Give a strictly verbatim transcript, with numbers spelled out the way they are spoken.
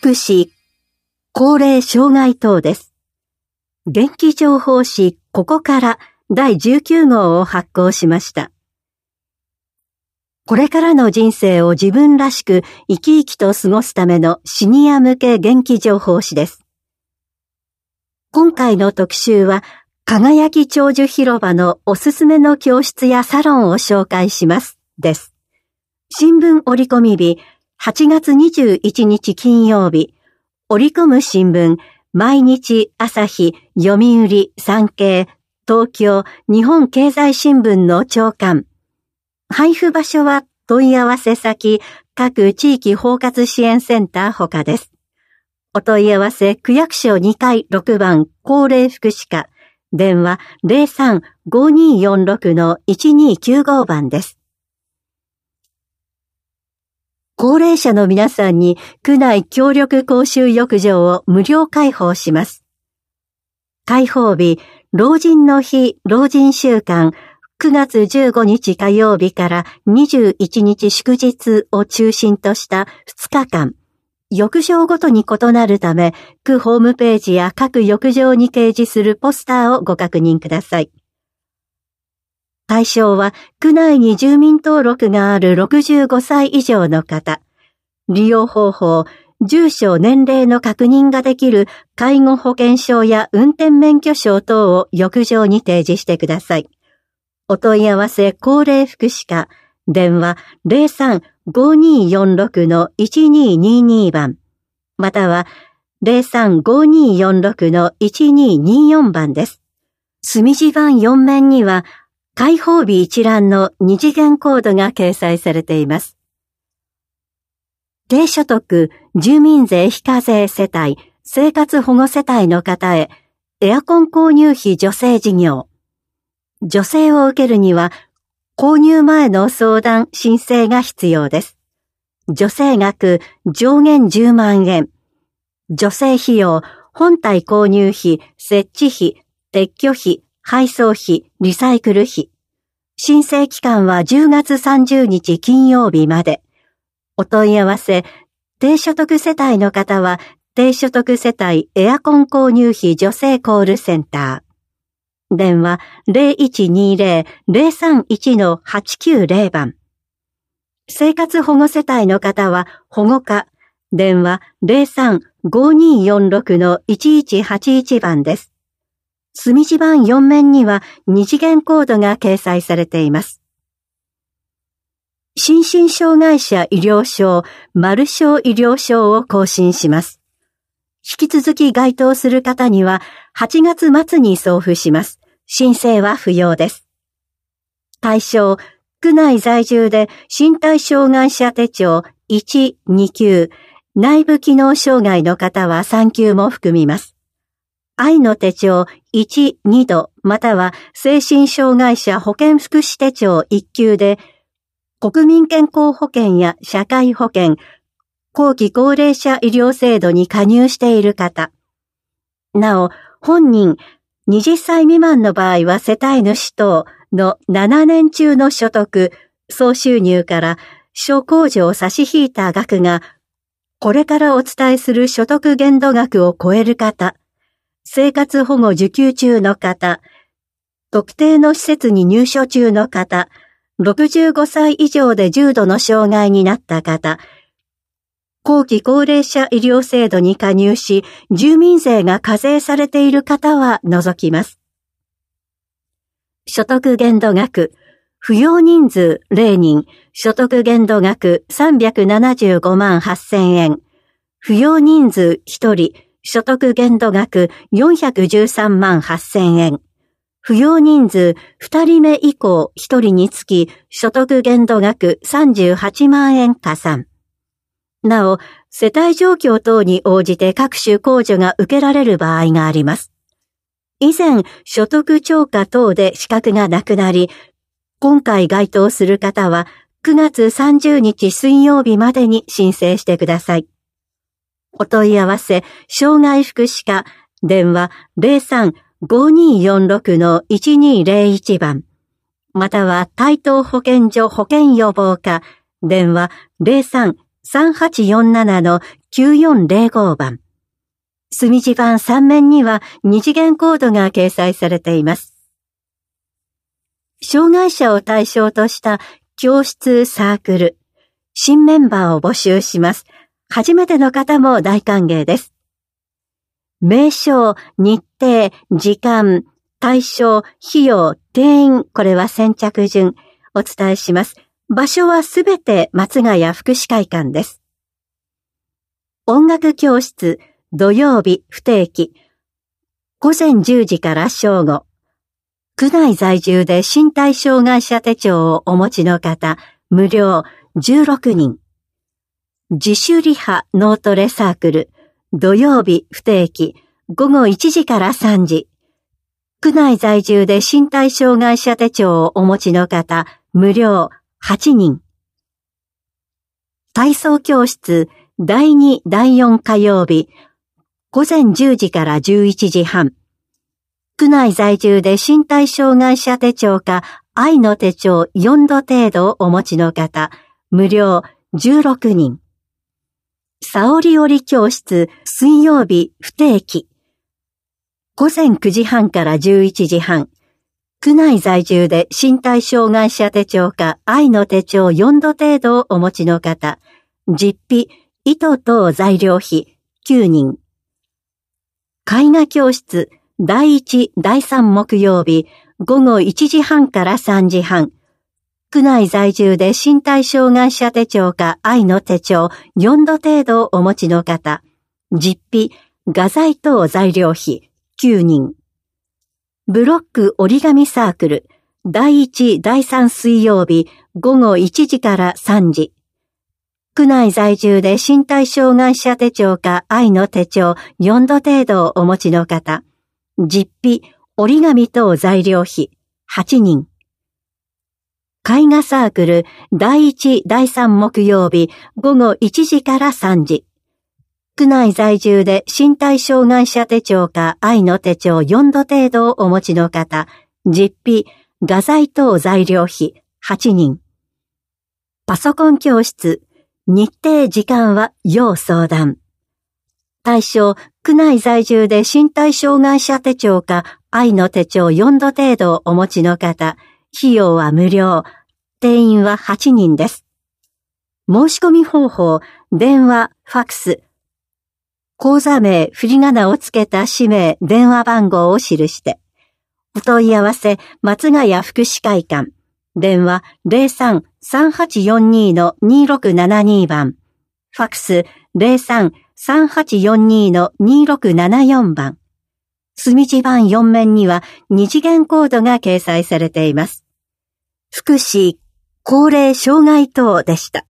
福祉、高齢障害等です。元気情報誌ここからだいじゅうきゅう号を発行しました。これからの人生を自分らしく生き生きと過ごすためのシニア向け元気情報誌です。今回の特集は、輝き長寿広場のおすすめの教室やサロンを紹介します。です。新聞折り込み日、はちがつにじゅういちにち金曜日、折り込む新聞、毎日、朝日、読売、産経、東京、日本経済新聞の朝刊。配布場所は問い合わせ先、各地域包括支援センター他です。お問い合わせ、区役所にかいろくばん、高齢福祉課。電話 ゼロさん ごにーよんろく のいちにーきゅうご 番です。高齢者の皆さんに区内協力公衆浴場を無料開放します。開放日、老人の日、老人週間、くがつじゅうごにち火曜日からにじゅういちにち祝日を中心としたふつかかん。浴場ごとに異なるため、区ホームページや各浴場に掲示するポスターをご確認ください。対象は、区内に住民登録があるろくじゅうごさい以上の方。利用方法、住所年齢の確認ができる介護保険証や運転免許証等を浴場に提示してください。お問い合わせ高齢福祉課、電話 ゼロさん ごにーよんろく のいちにーにーにー 番、または ゼロさん ごにーよんろく のいちにーにーよん 番です。墨字版よん面には、開放日一覧の二次元コードが掲載されています。低所得、住民税非課税世帯、生活保護世帯の方へ、エアコン購入費助成事業。助成を受けるには、購入前の相談、申請が必要です。助成額、上限じゅうまんえん。助成費用、本体購入費、設置費、撤去費、配送費、リサイクル費。申請期間はじゅうがつさんじゅうにち金曜日まで。お問い合わせ、低所得世帯の方は、低所得世帯エアコン購入費助成コールセンター。電話 ゼロいちにーぜろ ゼロさんいち のはちきゅうぜろ 番。生活保護世帯の方は保護課。電話 ゼロさん ごにーよんろく のいちいちはちいち 番です。墨字版よん面には二次元コードが掲載されています。心身障害者医療証、マル症医療証を更新します。引き続き該当する方にははちがつ末に送付します。申請は不要です。対象、区内在住で身体障害者手帳いち、に級、内部機能障害の方はさん級も含みます。愛の手帳いち、に度または精神障害者保健福祉手帳いっ級で国民健康保険や社会保険、後期高齢者医療制度に加入している方。なお、本人、はたち未満の場合は世帯主等のななねん中の所得、総収入から諸控除を差し引いた額が、これからお伝えする所得限度額を超える方、生活保護受給中の方、特定の施設に入所中の方、ろくじゅうごさい以上で重度の障害になった方、後期高齢者医療制度に加入し、住民税が課税されている方は除きます。所得限度額、扶養人数ゼロにん、所得限度額さんびゃくななじゅうごまんはっせんえん、扶養人数ひとり、所得限度額よんひゃくじゅうさんまんはっせんえん、扶養人数ふたりめ以降ひとりにつき所得限度額さんじゅうはちまんえん加算。なお、世帯状況等に応じて各種控除が受けられる場合があります。以前、所得超過等で資格がなくなり、今回該当する方はくがつさんじゅうにち水曜日までに申請してください。お問い合わせ、障害福祉課、電話 ゼロさん ごにーよんろく のいちにーぜろいち 番、または台東保健所保健予防課、電話 ゼロさんさんはちよんななのきゅうよんぜろごばん。墨字盤さん面には二次元コードが掲載されています。障害者を対象とした教室サークル、新メンバーを募集します。初めての方も大歓迎です。名称、日程、時間、対象、費用、定員、これは先着順、お伝えします。場所はすべて松ヶ谷福祉会館です。音楽教室、土曜日不定期、ごぜんじゅうじから正午。区内在住で身体障害者手帳をお持ちの方、無料じゅうろくにん。自主リハ脳トレサークル、土曜日不定期、ごごいちじからさんじ。区内在住で身体障害者手帳をお持ちの方、無料はちにん。体操教室、だいに、だいよん火曜日、ごぜんじゅうじからじゅういちじはん。区内在住で身体障害者手帳か愛の手帳よんど程度をお持ちの方、無料じゅうろくにん。さおり織り教室、水曜日不定期。ごぜんくじはんからじゅういちじはん。区内在住で身体障害者手帳か愛の手帳よんど程度をお持ちの方、実費、糸等材料費きゅうにん。絵画教室、だいいち、だいさん木曜日、ごごいちじはんからさんじはん。区内在住で身体障害者手帳か愛の手帳よんど程度をお持ちの方、実費、画材等材料費きゅうにん。ブロック折り紙サークル、だいいち、だいさん水曜日、ごごいちじからさんじ。区内在住で身体障害者手帳か愛の手帳よんど程度をお持ちの方、実費、折り紙等材料費はちにん。絵画サークル、だいいち、だいさん木曜日、ごごいちじからさんじ。区内在住で身体障害者手帳か愛の手帳よんど程度をお持ちの方、実費、画材等材料費はちにん。パソコン教室、日程時間は要相談。対象、区内在住で身体障害者手帳か愛の手帳よんど程度をお持ちの方、費用は無料、定員ははちにんです。申し込み方法、電話、ファックス、口座名、振り仮名をつけた氏名、電話番号を記して。お問い合わせ、松ヶ谷福祉会館。電話 ゼロさん さんはちよんに のにろくななに 番。ファックス ゼロさん さんはちよんに のにろくななよん 番。墨字盤よん面には二次元コードが掲載されています。福祉、高齢障害等でした。